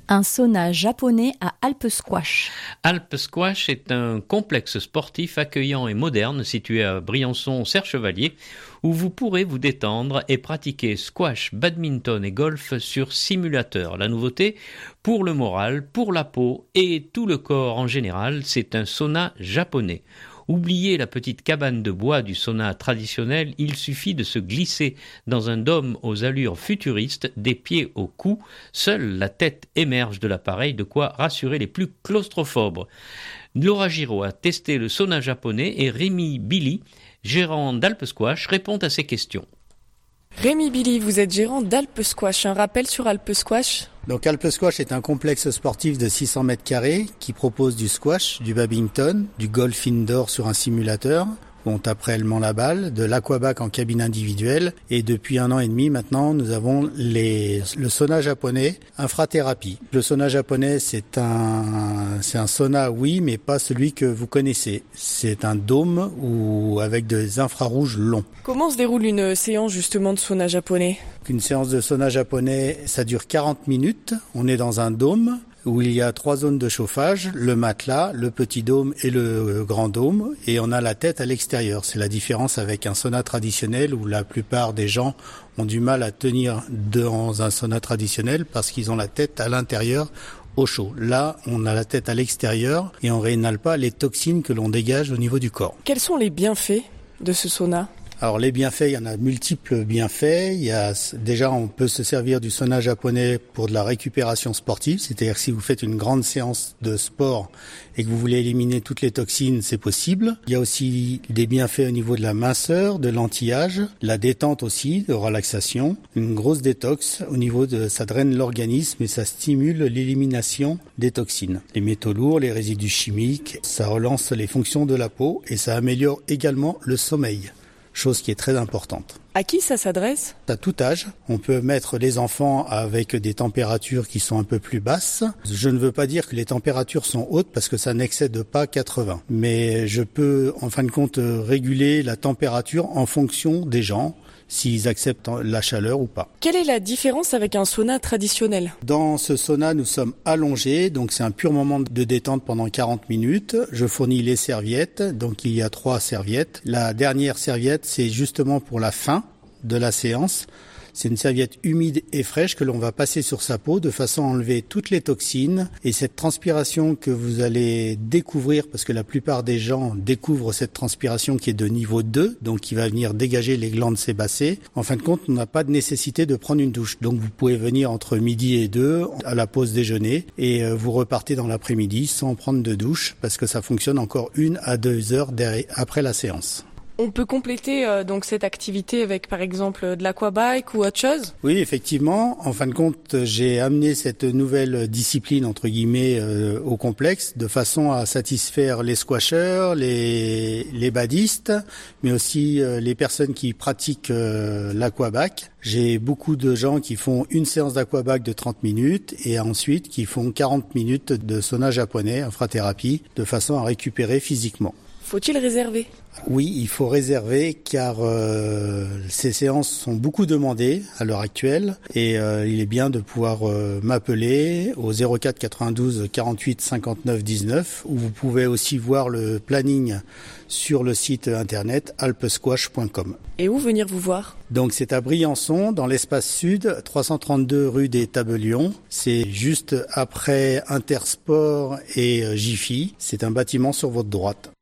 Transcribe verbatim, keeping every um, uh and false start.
Un sauna japonais à Alpe Squash. Alpe Squash est un complexe sportif accueillant et moderne situé à Briançon-Serre-Chevalier où vous pourrez vous détendre et pratiquer squash, badminton et golf sur simulateur. La nouveauté, pour le moral, pour la peau et tout le corps en général, c'est un sauna japonais. Oubliez la petite cabane de bois du sauna traditionnel, il suffit de se glisser dans un dôme aux allures futuristes, des pieds au cou, seule la tête émerge de l'appareil, de quoi rassurer les plus claustrophobes. Laura Giraud a testé le sauna japonais et Rémi Billy, gérant d'Alpe Squash, répond à ces questions. Rémi Billy, vous êtes gérant d'Alpe Squash. Un rappel sur Alpe Squash ? Donc Alpe Squash est un complexe sportif de six cents mètres carrés qui propose du squash, du badminton, du golf indoor sur un simulateur, où on tape réellement la balle, de l'aquabac en cabine individuelle et depuis un an et demi maintenant nous avons les, le sauna japonais infrathérapie. Le sauna japonais c'est un, c'est un sauna oui mais pas celui que vous connaissez. C'est un dôme ou avec des infrarouges longs. Comment se déroule une séance justement de sauna japonais ? Une séance de sauna japonais ça dure quarante minutes, on est dans un dôme où il y a trois zones de chauffage, le matelas, le petit dôme et le grand dôme, et on a la tête à l'extérieur. C'est la différence avec un sauna traditionnel où la plupart des gens ont du mal à tenir dans un sauna traditionnel parce qu'ils ont la tête à l'intérieur au chaud. Là, on a la tête à l'extérieur et on réinhale pas les toxines que l'on dégage au niveau du corps. Quels sont les bienfaits de ce sauna ? Alors les bienfaits, il y en a multiples bienfaits. Il y a déjà, on peut se servir du sauna japonais pour de la récupération sportive, c'est-à-dire que si vous faites une grande séance de sport et que vous voulez éliminer toutes les toxines, c'est possible. Il y a aussi des bienfaits au niveau de la minceur, de l'anti-âge, la détente aussi, de relaxation, une grosse détox au niveau de, ça draine l'organisme et ça stimule l'élimination des toxines, les métaux lourds, les résidus chimiques. Ça relance les fonctions de la peau et ça améliore également le sommeil. Chose qui est très importante. À qui ça s'adresse ? À tout âge. On peut mettre les enfants avec des températures qui sont un peu plus basses. Je ne veux pas dire que les températures sont hautes parce que ça n'excède pas quatre-vingts. Mais je peux, en fin de compte, réguler la température en fonction des gens, s'ils acceptent la chaleur ou pas. Quelle est la différence avec un sauna traditionnel ? Dans ce sauna, nous sommes allongés, donc c'est un pur moment de détente pendant quarante minutes. Je fournis les serviettes, donc il y a trois serviettes. La dernière serviette, c'est justement pour la fin de la séance. C'est une serviette humide et fraîche que l'on va passer sur sa peau de façon à enlever toutes les toxines. Et cette transpiration que vous allez découvrir, parce que la plupart des gens découvrent cette transpiration qui est de niveau deux, donc qui va venir dégager les glandes sébacées. En fin de compte, on n'a pas de nécessité de prendre une douche. Donc vous pouvez venir entre midi et deux à la pause déjeuner et vous repartez dans l'après-midi sans prendre de douche parce que ça fonctionne encore une à deux heures après la séance. On peut compléter euh, donc cette activité avec par exemple de l'aquabike ou autre chose ? Oui, effectivement. En fin de compte, j'ai amené cette nouvelle discipline entre guillemets euh, au complexe de façon à satisfaire les squasheurs, les les badistes, mais aussi euh, les personnes qui pratiquent euh, l'aquabike. J'ai beaucoup de gens qui font une séance d'aquabike de trente minutes et ensuite qui font quarante minutes de sauna japonais, infrathérapie, de façon à récupérer physiquement. Faut-il réserver ? Oui, il faut réserver car euh, ces séances sont beaucoup demandées à l'heure actuelle et euh, il est bien de pouvoir euh, m'appeler au zéro quatre quatre-vingt-douze quarante-huit cinquante-neuf dix-neuf où vous pouvez aussi voir le planning sur le site internet alpe squash point com. Et où venir vous voir ? Donc c'est à Briançon, dans l'espace sud, trois cent trente-deux rue des Tabelions. C'est juste après Intersport et Jiffy. C'est un bâtiment sur votre droite.